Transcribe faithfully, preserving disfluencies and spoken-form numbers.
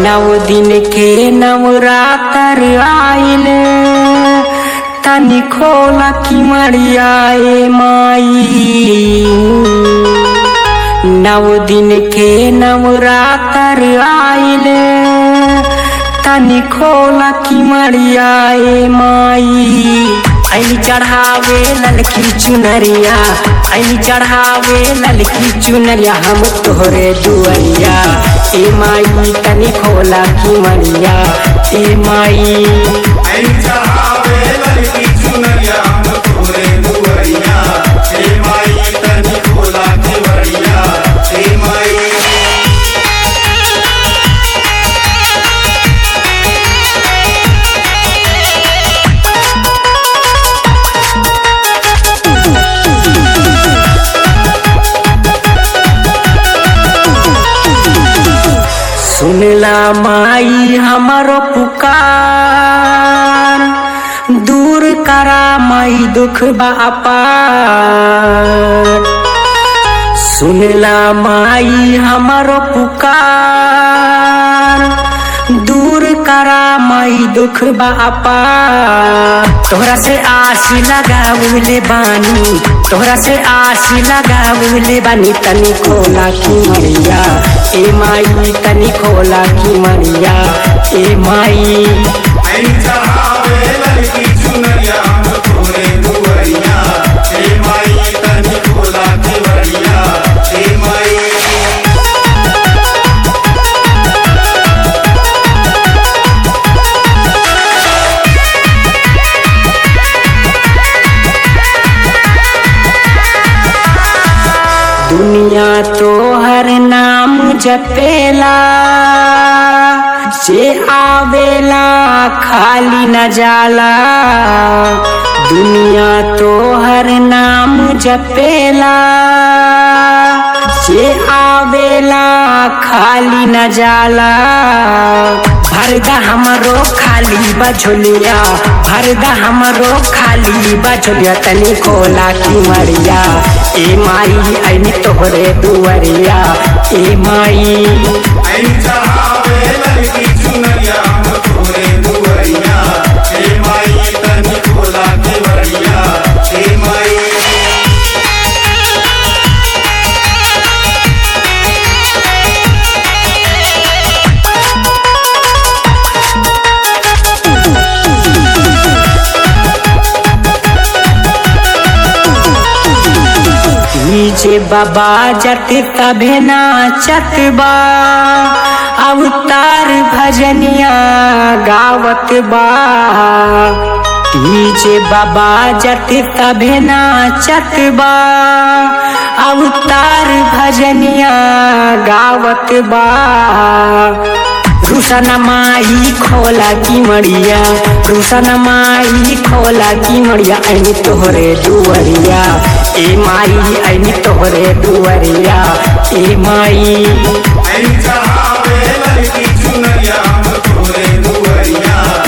नौ दिन के नवरात्र आइल तनी खोला की मरिया ए माई। नौ दिन के नवरात्र आइल तनी खोला की मरिया ए माई। ऐनी चढ़ावे ललकी चुनरिया, ऐनी चढ़ावे ललकी चुनरिया हम तोहरे दुआरिया ए माई। तनी खोला की मरिया ए माई। ऐनी चढ़ावे ललकी चुनरिया हम तोहरे दुआरिया ए माई। तनी खोला की मरिया ए माई। सुनला माई हमारो पुकार, दूर करा माई दुख बापार। सुनला माई हमारो पुकार, दूर करा माई दुख बापार। तोहरा से आस लगावले बानी, तोहरा से आस लगावले बानी। तनी खोला की मरिया ए माई, तनी खोला की मरिया ए माई। ऐनी चढ़ावे ललकी चुनरिया हम तोहरे दुआरिया ए माई। तनी खोला की मरिया ए माई। दुनिया तो हर नाम जपेला, जे आवेला खाली न जाला। दुनिया तो हर नाम जपेला, जे आवेला खाली न जाला। भरदा हमरो खाली बझोलिया, भरदा हमरो खाली बझोलिया। तनी खोला की मरिया ए माई, ऐनी तोहरे दुआरिया ए माई। ऐनी चढ़ावे ललकी चुनरिया हम तोहरे दुआरिया ए माई। तनी खोला की मरिया ए माई। जे बाबा जत तबे नाचत बा, अवतार भजनिया गावत बा। जे बाबा जत तबे नाचत बा, अवतार भजनिया गावत बा। रुसन माई खोला की मरिया, रुसन माई खोला की मरिया। ऐनी तोहरे दुआरिया ए माई, ऐनी तोहरे दुआरिया ए माई। ऐनी चढ़ावे ललकी चुनरिया हम तोहरे दुआरिया